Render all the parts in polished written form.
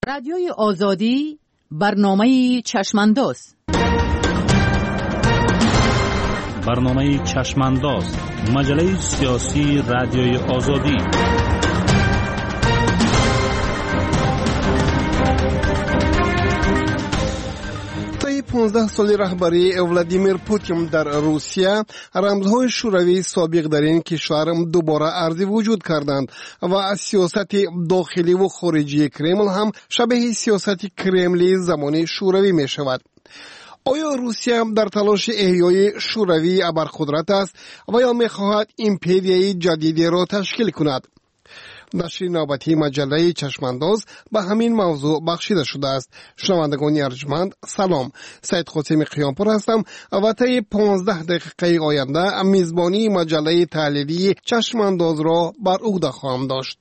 رادیوی آزادی برنامه چشمانداز. برنامه چشمانداز، مجله سیاسی رادیوی آزادی. طی 15 سال رهبری ولادیمیر پوتین در روسیه، رمزهای شوروی سابق در این کشور دوباره ارزی وجود کردند و سیاست داخلی و خارجی کرمل هم شبیه سیاست کرملی زمان شوروی می شود. آیا روسیه در تلاش احیای شوروی ابرقدرت است و یا می خواهد ایمپریای جدیدی را تشکیل کند؟ نشر نوبتی مجله چشمانداز به همین موضوع بخشیده شده است. شنوندگان ارجمند، سلام. سید قاسم قیامپور هستم و طی 15 دقیقه آینده میزبانی مجله تحلیلی چشمانداز را بر عهده خواهم داشت.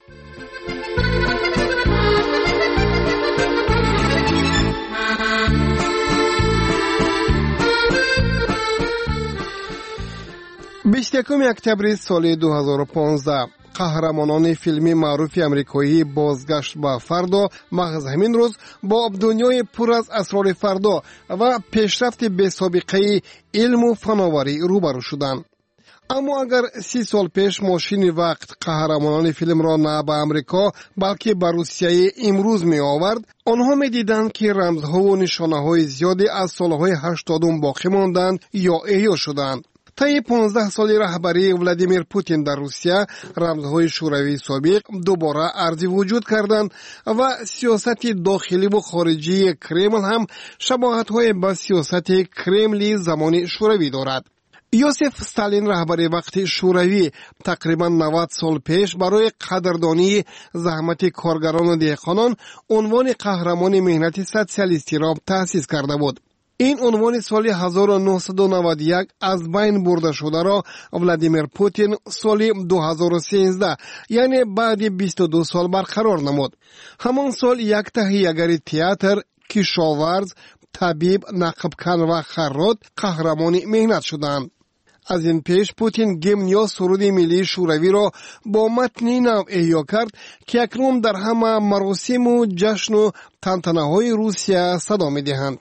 بیست یکم اکتبر سال 2015 قهرمانان فیلمی معروف امریکایی بازگشت به فردا محض همین روز با دنیای پر از اسرار فردا و پیشرفت بی‌سابقه علم و فناوری روبرو شدند. اما اگر 30 سال پیش ماشین وقت قهرمانان فیلم را نه به امریکا بلکه به روسیه امروز می آورد، آنها می دیدند که رمزها و نشانه های زیادی از سالهای 80 باقی ماندند یا احیا شدند. طی 15 سال رهبری ولادیمیر پوتین در روسیه، رمزهای شوروی سابق دوباره ارزی وجود کردند و سیاست داخلی و خارجی کرمل هم شباهت‌های با سیاست کرملی زمان شوروی دارد. یوسف استالین رهبر وقت شوروی تقریبا 90 سال پیش برای قدردانی زحمت کارگران و دهقانان عنوان قهرمان مهنت سوسیالیستی را تأسیس کرده بود. این عنوان سال 1991 از بین برده شده را ولادیمیر پوتین سال 2013 یعنی بعد 22 سال برقرار نمود. همان سال یک تهیه‌گر تئاتر، کشاورز، طبیب، نقبکن و خراط قهرمان مهنت شدند. از این پیش پوتین گیمن یا سرود ملی شوروی را با متنی نو احیا کرد که اکنون در همه مراسم و جشن و تنتنه‌های روسیه صدا می‌دهند.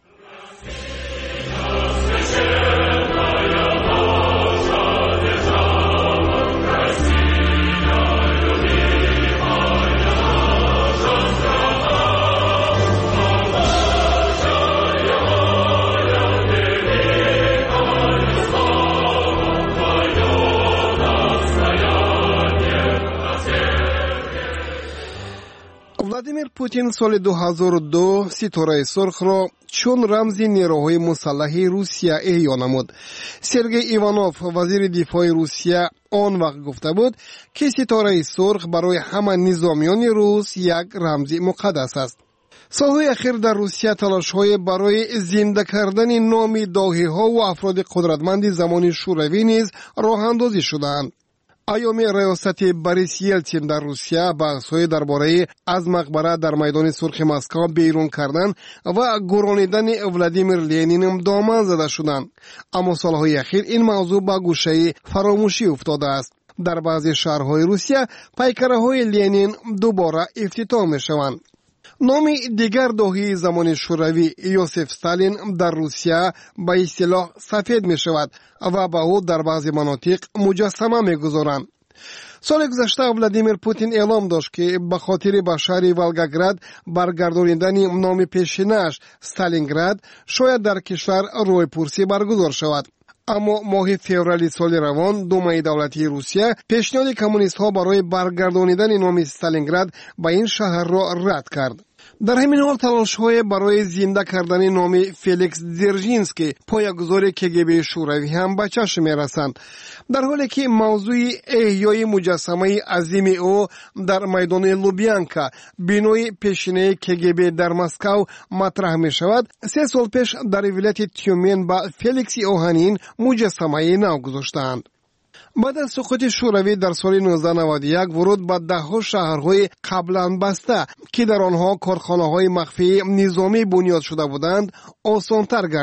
ولادیمیر پوتین سال 2002 ستاره سرخ را چون رمز نیروهای مسلح روسیه احیا نمود. سرگئی ایوانوف وزیر دفاع روسیه آن وقت گفته بود که ستاره سرخ برای همه نظامیان روس یک رمز مقدس است. سالهای اخیر در روسیه تلاش‌های برای زنده کردن نام داهی‌ها و افراد قدرتمند زمان شوروی نیز راه‌اندازی شدند. ایام ریاست بوریس یلتسین در روسیه بحث‌های درباره از مقبره در میدان سرخ مسکو بیرون کردن و گرانیدن ولادیمیر لنین دامن زده شدند. اما سالهای اخیر این موضوع به گوشه فراموشی افتاده است. در بعضی شهرهای روسیه پیکره‌های لنین دوباره افتتاح می‌شوند. نام دیگر داهی زمان شوروی یوسف استالین در روسیه به اصطلاح سفید می شود و به او در بعضی مناطق مجسمه می گذارند. سال گذشته ولادیمیر پوتین اعلام داشت که به خاطر به شهر ولگاگراد برگردانیدن نام پیشینش استالینگراد شاید در کشور روی پرسی برگزار شود. اما ماه فوریه سال روان دومای دولتی روسیه پیشنهاد کمونیست ها برای برگردانیدن نام استالینگراد به این شهر را رد کرد. در همین حال تلاش‌های برای زنده کردن نام فلیکس زرژینسکی پایه‌گذار کگب شوروی هم به چشم می‌رسند، در حالی که موضوع احیای مجسمه عظیم او در میدان لوبیانکا بینای پیشینه کگب در مسکو مطرح می‌شود. 3 سال پیش در ولایت تیومن با فلیکس اوهانین مجسمه نو گذاشتند. بعد از سقوط شوروی در سال 1991 ورود به ده‌ها شهرهای قبلا بسته که در آنها کارخانه‌های مخفی نظامی بنیاد شده بودند آسان‌تر گردید.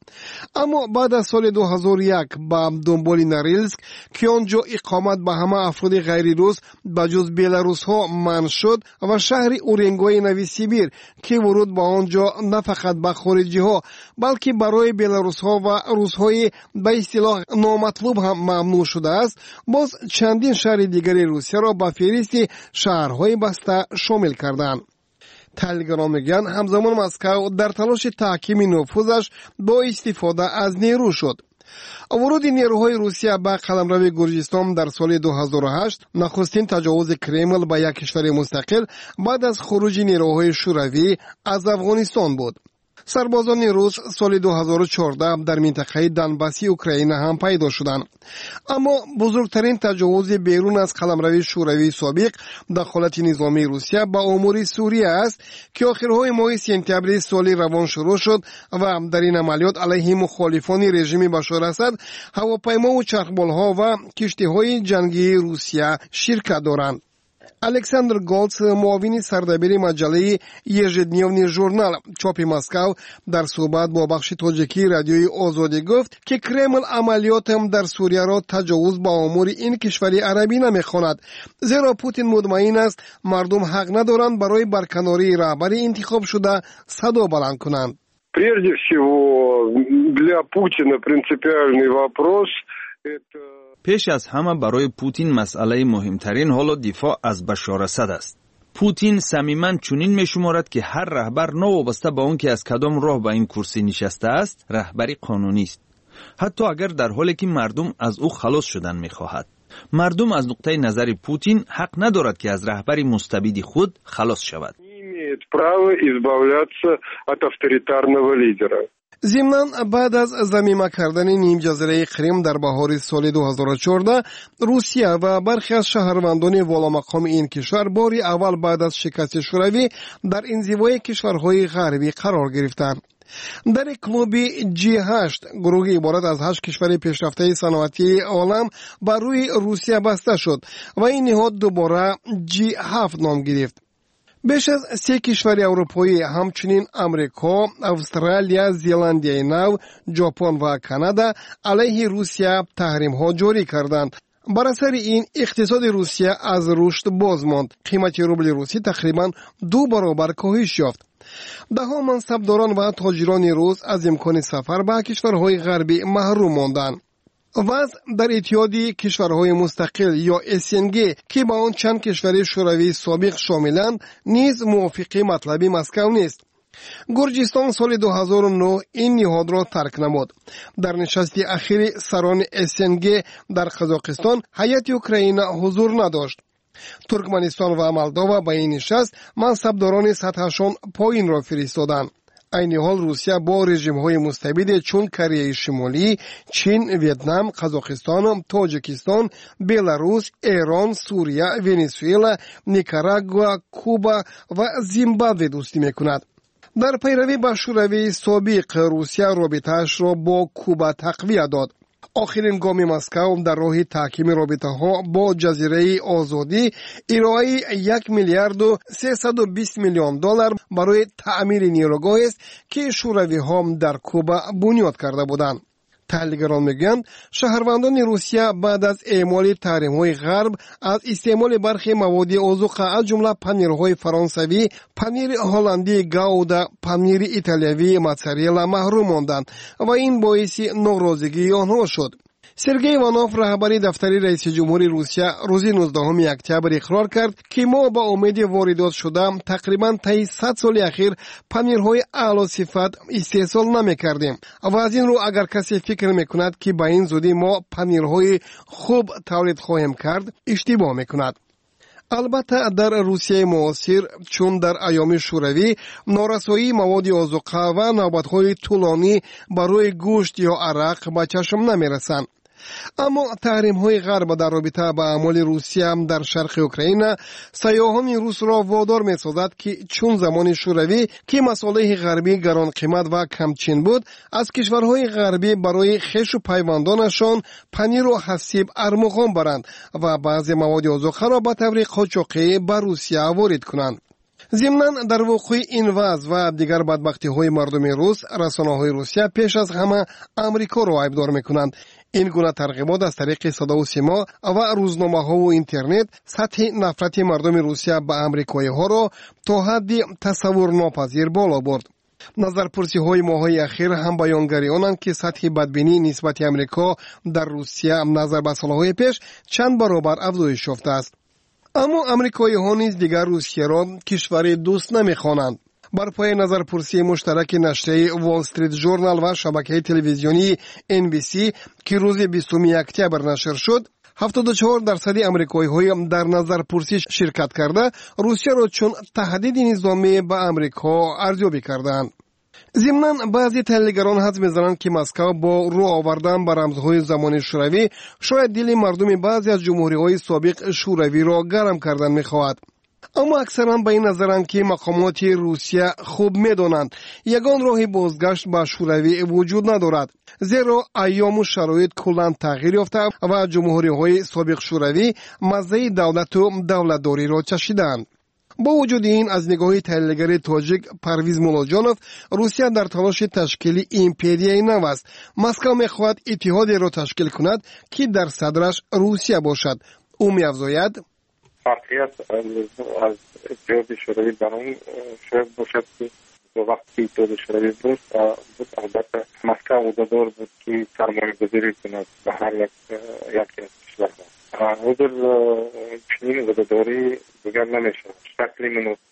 اما بعد از سال 2001 با دنبال نوریلسک که آنجا اقامت به همه افراد غیر روس بجز بیلاروس ها منع شد و شهر اورنگوی نوی سیبیر که ورود به آنجا نه فقط به خارجی ها بلکه برای بیلاروس ها و روس های به اصطلاح نامطلوب هم ممنوع شده است، باز چندین شهر دیگری روسیه را به فهرست شهرهای بسته شامل کردند. تحلیلگران میگن همزمان مسکو در تلاش تحکیم نفوذش با استفاده از نیرو شد. ورود نیروهای روسیه به قلمرو گرجستان در سال 2008 نخستین تجاوز کرمل به یک کشور مستقل بعد از خروج نیروهای شوروی از افغانستان بود. سربازان روس سال 2014 در منطقه دنباسی اوکراین هم پیدا شدند. اما بزرگترین تجاوز بیرون از قلمرو شوروی سابق دخالت نظامی روسیه به امور سوریه است که آخرهای ماه سپتامبر سال روان شروع شد و در این عملیات علیه مخالفان رژیم بشار اسد هواپیما و چرخبالها و کشتی‌های جنگی روسیه شرکت دارند. الکساندر گولتس معاون سردبیر مجله یژدنیوی ژورنال چاپ مسکو در صحبت با بخش تاجیکی رادیوی آزادی گفت که کرمل عملیات در سوریه را تجاوز به امور این کشور عربی نمی‌خواند، زیرا پوتین مطمئن است مردم حق ندارند برای برکناری رهبر انتخاب شده صدا بلند کنند. Прежде всего для Путина принципиальный вопрос это پیش از همه برای پوتین مسئله مهمترین حالا دفاع از بشار اسد است. پوتین صمیماً چنین می‌شمارد که هر رهبر نوابسته به آن که از کدام راه به این کرسی نشسته است، رهبری قانونی است. حتی اگر در حالی که مردم از او خلاص شدن می‌خواهد. مردم از نقطه نظر پوتین حق ندارد که از رهبری مستبد خود خلاص شود. ضمناً بعد از ضمیمه کردن نیم جزیره کریم در بهار سال 2014 روسیه و برخی از شهروندان والامقام این کشور بار اول بعد از شکست شوروی در انزوای کشورهای غربی قرار گرفتند. در کلوب G8 گروهی عبارت از 8 کشور پیشرفته صنعتی عالم بر روی روسیه بسته شد و این نهاد دوباره G7 نام گرفت. بیش از 3 کشور اروپایی همچنین امریکا، استرالیا، زلندیای نو، ژاپن و کانادا علیه روسیه تحریم ها جاری کردند. بر اثر این اقتصاد روسیه از رشد باز ماند. قیمت روبل روسی تقریبا 2 برابر کاهش یافت. دهها منصبداران و تاجران روس از امکان سفر به کشورهای غربی محروم ماندند. وضع در اتحادیه کشورهای مستقل یا SNG که با آن چند کشور شوروی سابق شاملند نیز موافقه مطلبی مسکو نیست. گرجستان سال 2009 این نهاد را ترک نمود. در نشست اخیر سران SNG در قزاقستان هیئت اوکراین حضور نداشت. ترکمنستان و مولداوا با این نشست منصبداران سطحشان پایین را فرستادند. این حال روسیه با رژیم‌های مستبد چون کره شمالی، چین، ویتنام، قزاقستان، تاجیکستان، بلاروس، ایران، سوریه، ونزوئلا، نیکاراگوآ، کوبا و زیمبابوه دوستی می‌کند. در پیروی به شوروی سابق روسیه رابطه‌اش را با کوبا تقویت داد. آخرین گام مسکو در راه تحکیم رابطه ها با جزیره آزادی ارائه 1 میلیارد و 320 میلیون دلار برای تعمیر نیروگاه است که شوروی ها در کوبا بنیاد کرده بودند. تحلیلگران میگن شهروندان روسیه بعد از اعمال تحریم‌های غرب از استعمال برخی مواد عضو از جمله پنیرهای فرانسوی، پنیر هلندی گاودا، پنیر ایتالیایی موتزارلا محروم ماندند و این باعث ناراضگی آنها شد. سرگئی ایوانوف رهبر دفتر رئیس جمهور روسیه روز 19 اکتبر اقرار کرد که ما با امید واردات شده تقریبا طی 100 سال اخیر پنیرهای اعلی صفت استحصال نمی‌کردیم و از این رو اگر کسی فکر می‌کند که با این زودی ما پنیرهای خوب تولید خواهیم کرد اشتباه می‌کند. البته در روسیه معاصر چون در ایام شوروی نارسایی مواد آذوقه و نوبت‌های طولانی برای گوشت یا عرق به چشم نمی‌رسند. اما تحریم‌های غرب در رابطه با اعمال روسیه در شرق اوکراین سیاحان روس را وادار می‌سازد که چون زمان شوروی که مصالح غربی گران قیمت و کمچین بود از کشورهای غربی برای خویش و پیوندانشان پنیر و حسیب ارمغان برند و بعضی مواد آذوقه را به طور قاچاقی به روسیه وارد کنند. ضمناً در وقوع این وضع و دیگر بدبختی‌های مردم روس، رسانه‌های روسیه پیش از همه آمریکا را عیبدار می‌کنند. این گونه ترغیبات از طریق صدا و سیما و روزنامه‌ها و اینترنت سطح نفرت مردم روسیه به آمریکایی‌ها را تا حدی تصور ناپذیر بالا برد. نظرپرسی‌های ماه‌های اخیر هم بیانگری آنند که سطح بدبینی نسبت آمریکا در روسیه نظر به سال‌های پیش چند برابر افزایش یافته است. اما آمریکایی‌ها نیز دیگر روسیه را کشور دوست نمی‌خوانند. بر پای نظرپرسی مشترک نشریه وال استریت ژورنال و شبکه تلویزیونی NBC که روز 20 اکتبر نشر شد، 74% آمریکایی‌ها در نظرپرسی شرکت کرده روسیه را چون تهدید نظامی به آمریکا ارزیابی کردند. ضمناً بعضی تحلیلگران حدس می‌زنند که مسکو با رو آوردن به رمزهای زمانی شوروی شاید دل مردم بعضی از جمهوری‌های سابق شوروی را گرم کردن می‌خواهد. اما اکثرا به این نظرند که مقامات روسیه خوب می‌دانند یگان راه بازگشت به شوروی وجود ندارد، زیرا ایام و شرایط کلاً تغییر یافته و جمهوری‌های سابق شوروی مزه دولت و دولتداری را چشیدند. با وجود این، از نگاه تحلیلگر تاجیک پرویز مولاجانوف، روسیه در تلاش تشکیل ایمپریای نو است. مسکو می‌خواهد اتحادی را تشکیل کند که در صدرش روسیه باشد. او می‌افزاید واقعیت از اتحاد شوروی در اون شاید باشد که وقتی اتحاد شوروی بود البته مسکو عهده‌دار بود که سرمایه گذاری کند به هر یکی از کشورها. حضور چنین عهده‌داری دیگر نمیشه. شکل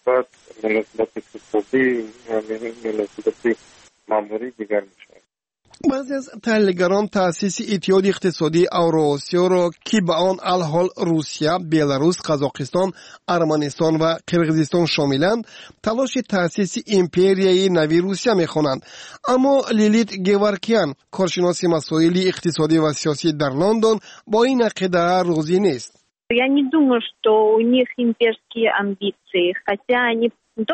مناسبت اقتصادی و مناسبت ماموری دیگر میشه. بعضی از تحلیلگران تأسیس اتحاد اقتصادی اوراسیا را که به آن الحال روسیه، بلاروس، قزاقستان، ارمنستان و قرقیزستان شاملند، تلاش تأسیس ایمپریای نوی روسیه می‌خوانند. اما لیلیت گیورکیان، کارشناس مسائل اقتصادی و سیاسی در لندن، با این عقیده راضی نیست. Я не думаю, что у них имперские амбиции, хотя они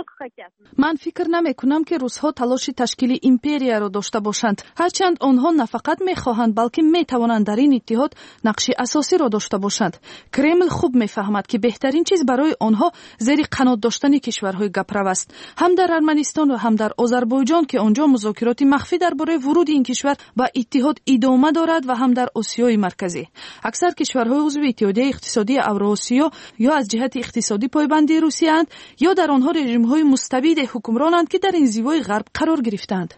من فکر نمی کنم که روس‌ها تلاش تشکیل ایمپریا را داشته باشند. هرچند آنها نه فقط می‌خواهند بلکه می‌توانند در این اتحاد نقش اساسی را داشته باشند. کرمل خوب می‌فهمد که بهترین چیز برای آنها زیر قنات داشتن کشورهای گپرو است. هم در ارمنستان و هم در آذربایجان که آنجا مذاکرات مخفی درباره ورود این کشور به اتحاد ادامه دارد و هم در آسیای مرکزی. اکثر کشورهای عضو اتحادیه اقتصادی اوراسیا یا از جهت اقتصادی پایبند روسیه اند یا در آنها رژیم‌های مستبد حکمرانند که در انزوای غرب قرار گرفتند.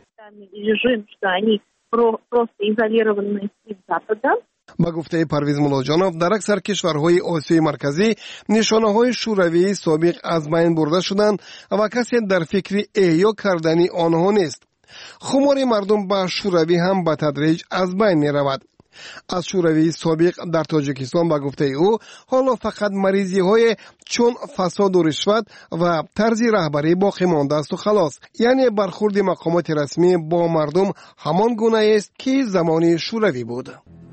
با گفته پرویز مولاجانوف، در اکثر کشورهای آسیای مرکزی نشانه‌های شوروی سابق از بین برده شدند و کسی در فکر احیا کردن آنها نیست. خمار مردم به شوروی هم به تدریج از بین می‌رود. از شوروی سابق در تاجیکستان با گفته او حالا فقط مریضی‌های چون فساد و رشوت و طرز رهبری باقی مانده است و خلاص. یعنی برخورد مقامات رسمی با مردم همان گونه است که زمان شوروی بود.